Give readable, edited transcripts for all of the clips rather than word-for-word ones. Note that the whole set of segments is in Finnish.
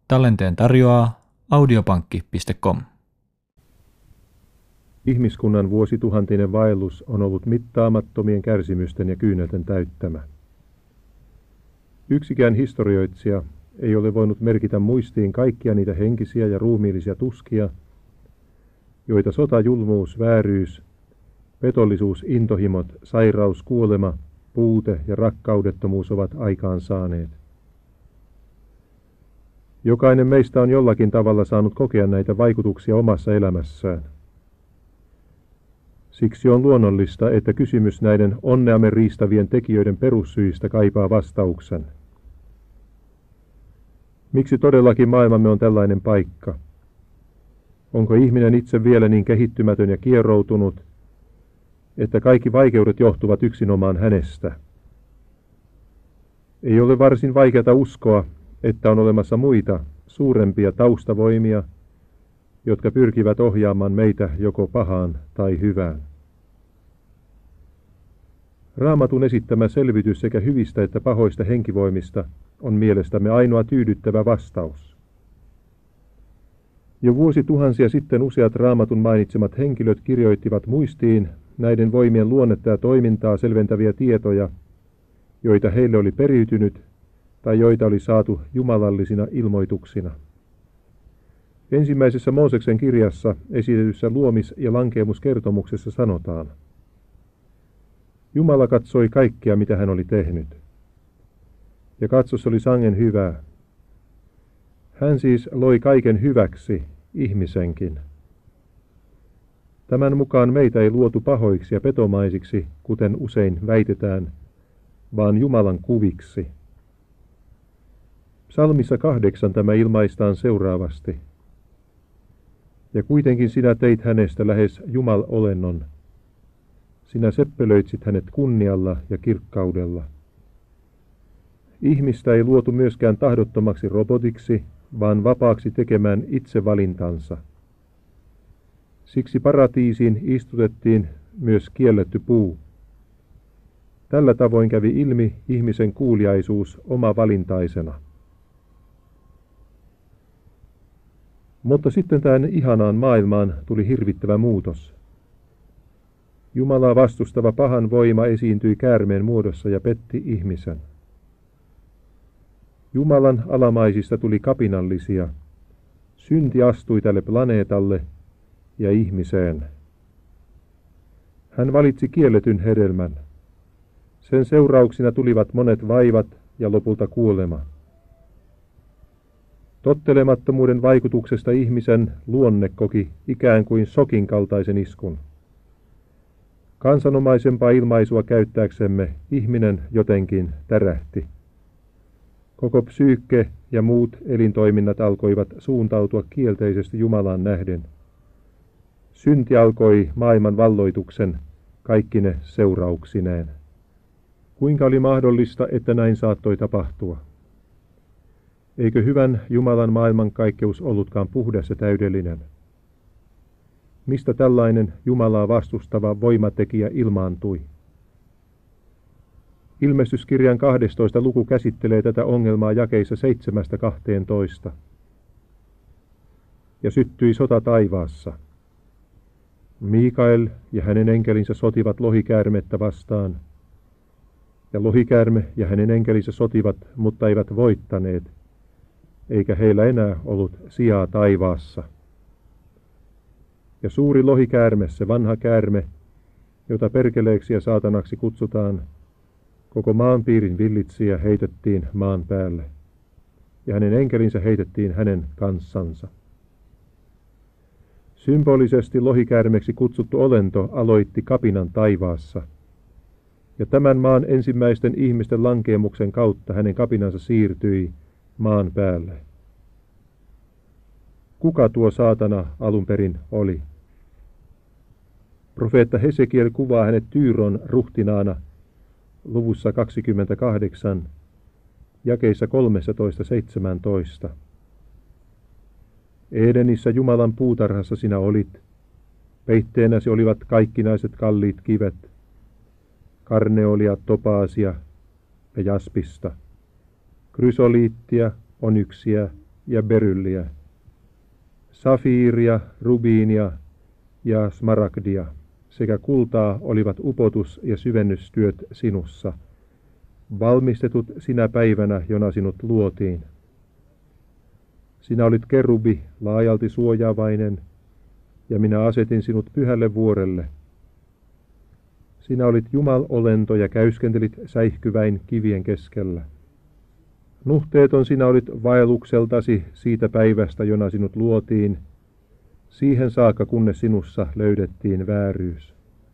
Tallenteen tarjoaa audiopankki.com. Ihmiskunnan vuosituhantinen vaellus on ollut mittaamattomien kärsimysten ja kyynelten täyttämä. Yksikään historioitsija ei ole voinut merkitä muistiin kaikkia niitä henkisiä ja ruumiillisia tuskia, joita sota, julmuus, vääryys, petollisuus, intohimot, sairaus, kuolema, puute ja rakkaudettomuus ovat aikaan saaneet. Jokainen meistä on jollakin tavalla saanut kokea näitä vaikutuksia omassa elämässään. Siksi on luonnollista, että kysymys näiden onneamme riistävien tekijöiden perussyistä kaipaa vastauksen. Miksi todellakin maailmamme on tällainen paikka? Onko ihminen itse vielä niin kehittymätön ja kieroutunut, että kaikki vaikeudet johtuvat yksinomaan hänestä? Ei ole varsin vaikeata uskoa, että on olemassa muita, suurempia taustavoimia, jotka pyrkivät ohjaamaan meitä joko pahaan tai hyvään. Raamatun esittämä selvitys sekä hyvistä että pahoista henkivoimista on mielestämme ainoa tyydyttävä vastaus. Jo vuosituhansia sitten useat Raamatun mainitsemat henkilöt kirjoittivat muistiin näiden voimien luonnetta ja toimintaa selventäviä tietoja, joita heille oli periytynyt tai joita oli saatu jumalallisina ilmoituksina. Ensimmäisessä Mooseksen kirjassa esitetyssä luomis- ja lankeemuskertomuksessa sanotaan: Jumala katsoi kaikkea, mitä hän oli tehnyt, ja katsos oli sangen hyvää. Hän siis loi kaiken hyväksi, ihmisenkin. Tämän mukaan meitä ei luotu pahoiksi ja petomaisiksi, kuten usein väitetään, vaan Jumalan kuviksi. Psalmissa 8 tämä ilmaistaan seuraavasti: Ja kuitenkin sinä teit hänestä lähes Jumal-olennon. Sinä seppelöitsit hänet kunnialla ja kirkkaudella. Ihmistä ei luotu myöskään tahdottomaksi robotiksi, vaan vapaaksi tekemään itse valintansa. Siksi paratiisiin istutettiin myös kielletty puu. Tällä tavoin kävi ilmi ihmisen kuuliaisuus oma valintaisena. Mutta sitten tähän ihanaan maailmaan tuli hirvittävä muutos. Jumalaa vastustava pahan voima esiintyi käärmeen muodossa ja petti ihmisen. Jumalan alamaisista tuli kapinallisia. Synti astui tälle planeetalle ja ihmiseen. Hän valitsi kielletyn hedelmän. Sen seurauksina tulivat monet vaivat ja lopulta kuolema. Tottelemattomuuden vaikutuksesta ihmisen luonne koki ikään kuin sokin kaltaisen iskun. Kansanomaisempaa ilmaisua käyttääksemme ihminen jotenkin tärähti. Koko psyykke ja muut elintoiminnat alkoivat suuntautua kielteisesti Jumalaan nähden. Synti alkoi maailman valloituksen kaikkine seurauksineen. Kuinka oli mahdollista, että näin saattoi tapahtua? Eikö hyvän Jumalan maailmankaikkeus ollutkaan puhdas ja täydellinen? Mistä tällainen Jumalaa vastustava voimatekijä ilmaantui? Ilmestyskirjan 12. luku käsittelee tätä ongelmaa jakeissa 7-12. Ja syttyi sota taivaassa. Mikael ja hänen enkelinsä sotivat lohikäärmettä vastaan. Ja lohikäärme ja hänen enkelinsä sotivat, mutta eivät voittaneet, eikä heillä enää ollut sijaa taivaassa. Ja suuri lohikäärme, se vanha käärme, jota perkeleeksi ja saatanaksi kutsutaan, koko maanpiirin villitsijä heitettiin maan päälle, ja hänen enkelinsä heitettiin hänen kanssansa. Symbolisesti lohikäärmeksi kutsuttu olento aloitti kapinan taivaassa, ja tämän maan ensimmäisten ihmisten lankeemuksen kautta hänen kapinansa siirtyi maan päälle. Kuka tuo saatana alun perin oli? Profeetta Hesekiel kuvaa hänet Tyyron ruhtinaana luvussa 28, jakeissa 13-17. Edenissä Jumalan puutarhassa sinä olit. Peitteenäsi olivat kaikkinaiset kalliit kivet, karneolia, topaasia ja jaspista, krysoliittia, onyksiä ja berylliä, safiiria, rubiinia ja smaragdia, sekä kultaa olivat upotus- ja syvennystyöt sinussa, valmistetut sinä päivänä, jona sinut luotiin. Sinä olit kerubi, laajalti suojaavainen, ja minä asetin sinut pyhälle vuorelle. Sinä olit Jumal-olento ja käyskentelit säihkyväin kivien keskellä. Nuhteeton sinä olit vaellukseltasi siitä päivästä, jona sinut luotiin, siihen saakka kunnes sinussa löydettiin vääryys.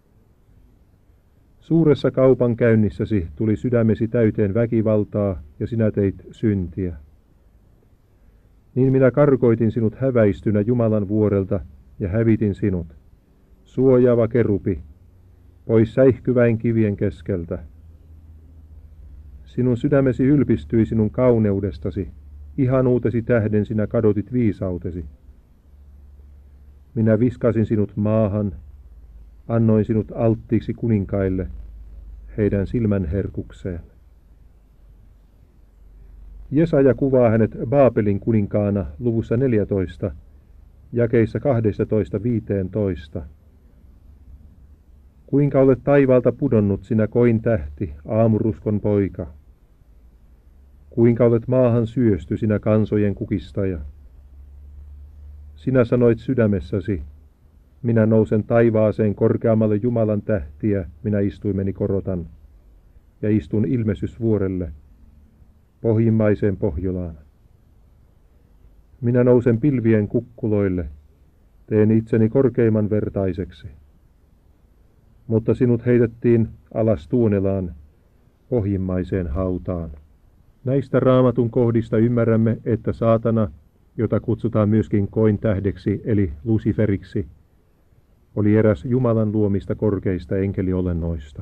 Suuressa kaupankäynnissäsi tuli sydämesi täyteen väkivaltaa ja sinä teit syntiä. Niin minä karkoitin sinut häväistynä Jumalan vuorelta ja hävitin sinut, suojaava kerubi, pois säihkyväin kivien keskeltä. Sinun sydämesi ylpistyi sinun kauneudestasi, ihanuutesi tähden sinä kadotit viisautesi. Minä viskasin sinut maahan, annoin sinut alttiiksi kuninkaille, heidän silmänherkukseen. Jesaja kuvaa hänet Baabelin kuninkaana luvussa 14, jakeissa 12-15. Kuinka olet taivaalta pudonnut sinä kointähti, aamuruskon poika? Kuinka olet maahan syösty sinä kansojen kukistaja? Sinä sanoit sydämessäsi, minä nousen taivaaseen korkeammalle Jumalan tähtiä, minä istuimeni korotan, ja istun ilmestysvuorelle, pohjimmaiseen Pohjolaan. Minä nousen pilvien kukkuloille, teen itseni korkeimman vertaiseksi. Mutta sinut heitettiin alas Tuonelaan, pohjimmaiseen hautaan. Näistä Raamatun kohdista ymmärrämme, että saatana, jota kutsutaan myöskin kointähdeksi eli Luciferiksi, oli eräs Jumalan luomista korkeista enkeliolennoista.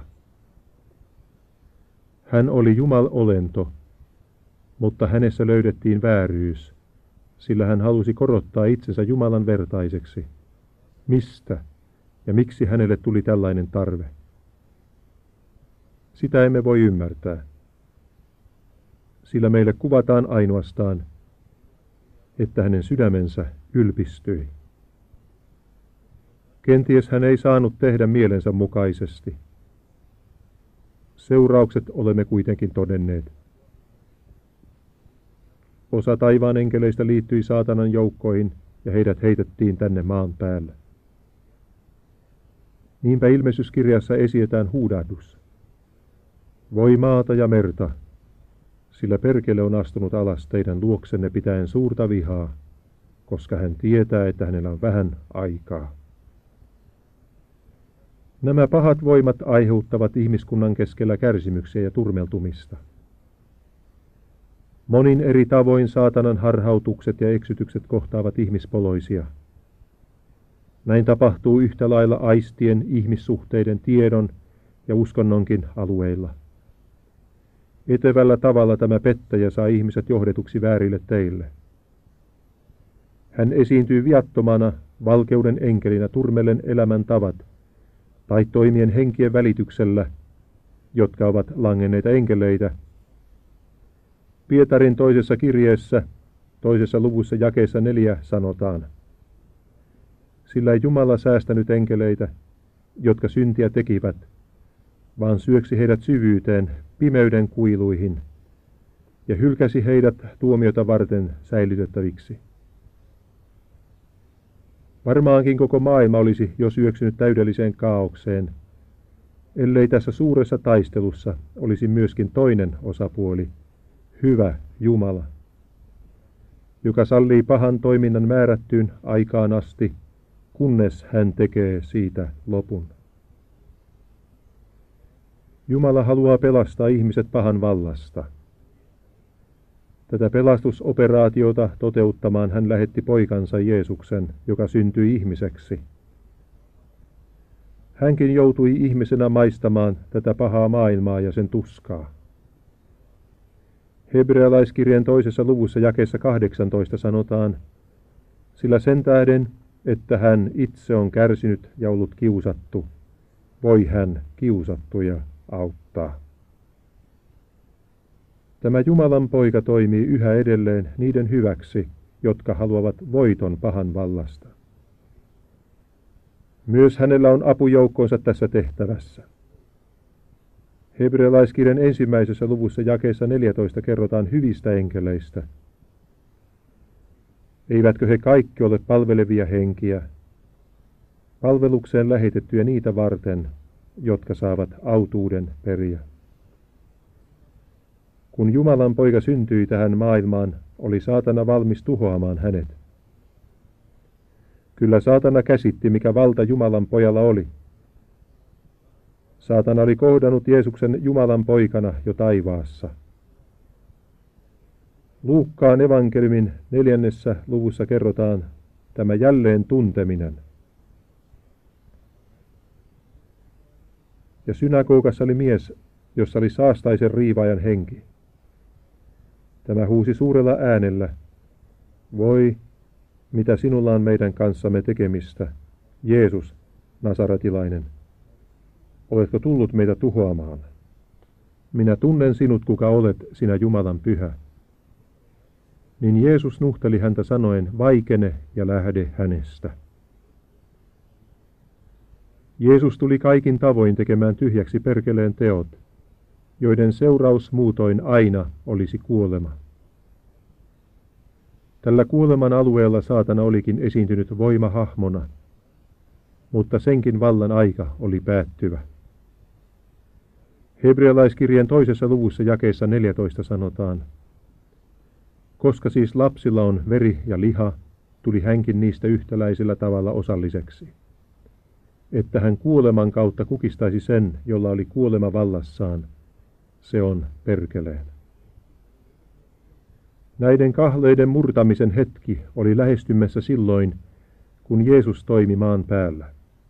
Hän oli Jumal-olento, mutta hänessä löydettiin vääryys, sillä hän halusi korottaa itsensä Jumalan vertaiseksi. Mistä ja miksi hänelle tuli tällainen tarve? Sitä emme voi ymmärtää, sillä meille kuvataan ainoastaan, että hänen sydämensä ylpistyi. Kenties hän ei saanut tehdä mielensä mukaisesti. Seuraukset olemme kuitenkin todenneet. Osa taivaan enkeleistä liittyi saatanan joukkoihin ja heidät heitettiin tänne maan päälle. Niinpä ilmestyskirjassa esitetään huudahdus. Voi maata ja merta, sillä perkele on astunut alas teidän luoksenne pitäen suurta vihaa, koska hän tietää, että hänellä on vähän aikaa. Nämä pahat voimat aiheuttavat ihmiskunnan keskellä kärsimyksiä ja turmeltumista. Monin eri tavoin saatanan harhautukset ja eksytykset kohtaavat ihmispoloisia. Näin tapahtuu yhtä lailla aistien, ihmissuhteiden, tiedon ja uskonnonkin alueilla. Etevällä tavalla tämä pettäjä saa ihmiset johdetuksi väärille teille. Hän esiintyy viattomana, valkeuden enkelinä turmellen elämän tavat, tai toimien henkien välityksellä, jotka ovat langenneita enkeleitä. Pietarin toisessa kirjeessä, toisessa luvussa jakeessa 4 sanotaan, sillä ei Jumala säästänyt enkeleitä, jotka syntiä tekivät, vaan syöksi heidät syvyyteen, pimeyden kuiluihin, ja hylkäsi heidät tuomiota varten säilytettäviksi. Varmaankin koko maailma olisi jo syöksynyt täydelliseen kaaukseen, ellei tässä suuressa taistelussa olisi myöskin toinen osapuoli, hyvä Jumala, joka sallii pahan toiminnan määrättyyn aikaan asti, kunnes hän tekee siitä lopun. Jumala haluaa pelastaa ihmiset pahan vallasta. Tätä pelastusoperaatiota toteuttamaan hän lähetti poikansa Jeesuksen, joka syntyi ihmiseksi. Hänkin joutui ihmisenä maistamaan tätä pahaa maailmaa ja sen tuskaa. Hebrealaiskirjeen 2. luvussa jakeessa 18 sanotaan, sillä sen tähden, että hän itse on kärsinyt ja ollut kiusattu, voi hän kiusattuja auttaa. Tämä Jumalan poika toimii yhä edelleen niiden hyväksi, jotka haluavat voiton pahan vallasta. Myös hänellä on apujoukkonsa tässä tehtävässä. Hebrealaiskirjan 1. luvussa jakeessa 14 kerrotaan hyvistä enkeleistä. Eivätkö he kaikki ole palvelevia henkiä, palvelukseen lähetettyjä niitä varten, jotka saavat autuuden periä? Kun Jumalan poika syntyi tähän maailmaan, oli saatana valmis tuhoamaan hänet. Kyllä saatana käsitti, mikä valta Jumalan pojalla oli. Saatana oli kohdannut Jeesuksen Jumalan poikana jo taivaassa. Luukkaan evankeliumin 4. luvussa kerrotaan tämä jälleen tunteminen. Ja synagogassa oli mies, jossa oli saastaisen riivaajan henki. Tämä huusi suurella äänellä: "Voi, mitä sinulla on meidän kanssamme tekemistä, Jeesus, nasaretilainen? Oletko tullut meitä tuhoamaan? Minä tunnen sinut, kuka olet, sinä Jumalan pyhä." Niin Jeesus nuhteli häntä sanoen: "Vaikene ja lähde hänestä." Jeesus tuli kaikin tavoin tekemään tyhjäksi perkeleen teot, joiden seuraus muutoin aina olisi kuolema. Tällä kuoleman alueella saatana olikin esiintynyt voimahahmona, mutta senkin vallan aika oli päättyvä. Hebrealaiskirjan 2. luvussa jakeessa 14 sanotaan: "Koska siis lapsilla on veri ja liha, tuli hänkin niistä yhtäläisellä tavalla osalliseksi, että hän kuoleman kautta kukistaisi sen, jolla oli kuolema vallassaan, se on perkeleen." Näiden kahleiden murtamisen hetki oli lähestymässä silloin, kun Jeesus toimi maan päällä.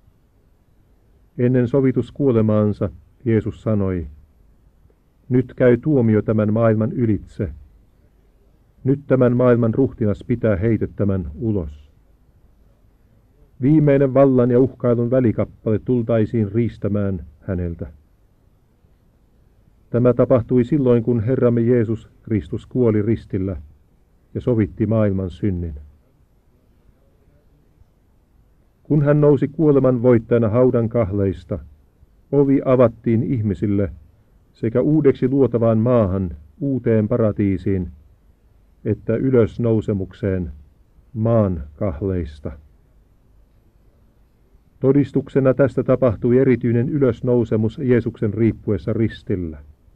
Ennen sovituskuolemaansa Jeesus sanoi: "Nyt käy tuomio tämän maailman ylitse. Nyt tämän maailman ruhtinas pitää heitettämän ulos." Viimeinen vallan ja uhkailun välikappale tultaisiin riistämään häneltä. Tämä tapahtui silloin, kun Herramme Jeesus Kristus kuoli ristillä ja sovitti maailman synnin. Kun hän nousi kuoleman voittajana haudan kahleista, ovi avattiin ihmisille sekä uudeksi luotavaan maahan, uuteen paratiisiin, että ylösnousemukseen maan kahleista. Todistuksena tästä tapahtui erityinen ylösnousemus Jeesuksen riippuessa ristillä.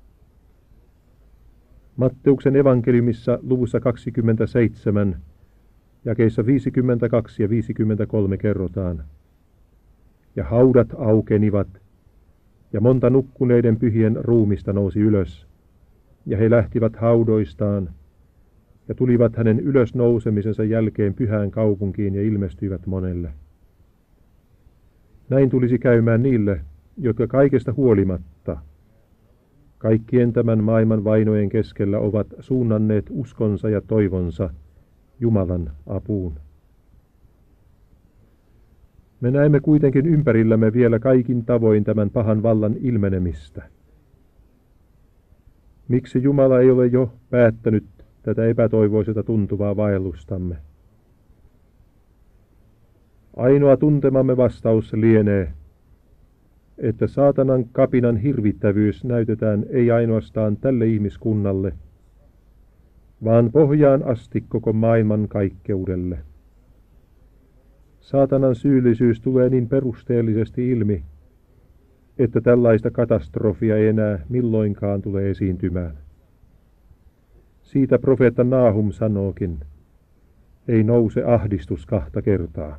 Matteuksen evankeliumissa luvussa 27, jakeissa 52 ja 53 kerrotaan: "Ja haudat aukenivat, ja monta nukkuneiden pyhien ruumista nousi ylös, ja he lähtivät haudoistaan, ja tulivat hänen ylösnousemisensa jälkeen pyhään kaupunkiin ja ilmestyivät monelle." Näin tulisi käymään niille, jotka kaikesta huolimatta, kaikkien tämän maailman vainojen keskellä ovat suunnanneet uskonsa ja toivonsa Jumalan apuun. Me näemme kuitenkin ympärillämme vielä kaikin tavoin tämän pahan vallan ilmenemistä. Miksi Jumala ei ole jo päättänyt tätä epätoivoiselta tuntuvaa vaellustamme? Ainoa tuntemamme vastaus lienee, että saatanan kapinan hirvittävyys näytetään ei ainoastaan tälle ihmiskunnalle, vaan pohjaan asti koko maailman kaikkeudelle. Saatanan syyllisyys tulee niin perusteellisesti ilmi, että tällaista katastrofia ei enää milloinkaan tule esiintymään. Siitä profeetta Naahum sanookin: "Ei nouse ahdistus 2 kertaa."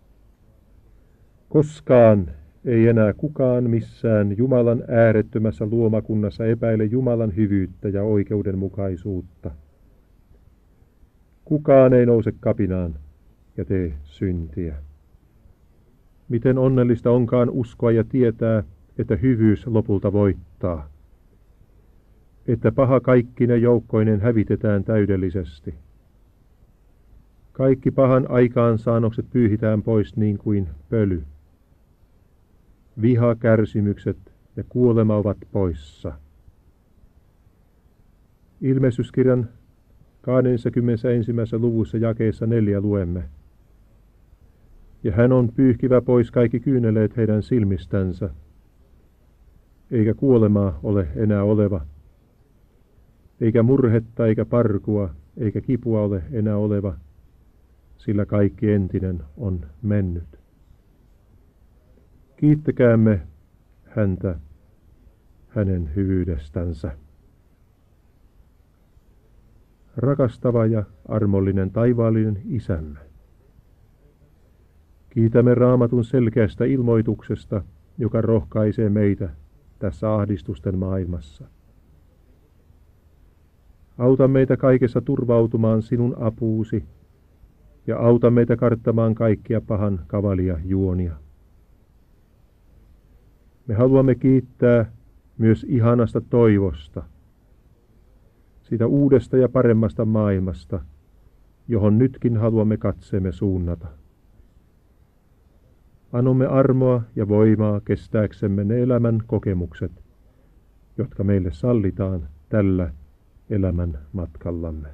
Koskaan ei enää kukaan missään Jumalan äärettömässä luomakunnassa epäile Jumalan hyvyyttä ja oikeudenmukaisuutta. Kukaan ei nouse kapinaan ja tee syntiä. Miten onnellista onkaan uskoa ja tietää, että hyvyys lopulta voittaa, että paha kaikkine joukkoinen hävitetään täydellisesti. Kaikki pahan aikaansaannokset pyyhitään pois niin kuin pöly. Viha, kärsimykset ja kuolema ovat poissa. Ilmestyskirjan 21. luvussa jakeessa 4 luemme. Ja hän on pyyhkivä pois kaikki kyyneleet heidän silmistänsä, eikä kuolemaa ole enää oleva, eikä murhetta eikä parkua, eikä kipua ole enää oleva, sillä kaikki entinen on mennyt. Kiittäkäämme häntä hänen hyvyydestänsä. Rakastava ja armollinen taivaallinen Isämme, kiitämme Raamatun selkeästä ilmoituksesta, joka rohkaisee meitä tässä ahdistusten maailmassa. Auta meitä kaikessa turvautumaan sinun apuusi ja auta meitä karttamaan kaikkia pahan kavalia juonia. Me haluamme kiittää myös ihanasta toivosta, siitä uudesta ja paremmasta maailmasta, johon nytkin haluamme katseemme suunnata. Annomme armoa ja voimaa kestääksemme ne elämän kokemukset, jotka meille sallitaan tällä elämän matkallamme.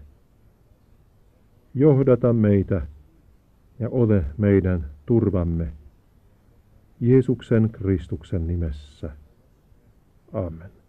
Johdata meitä ja ole meidän turvamme Jeesuksen Kristuksen nimessä. Amen.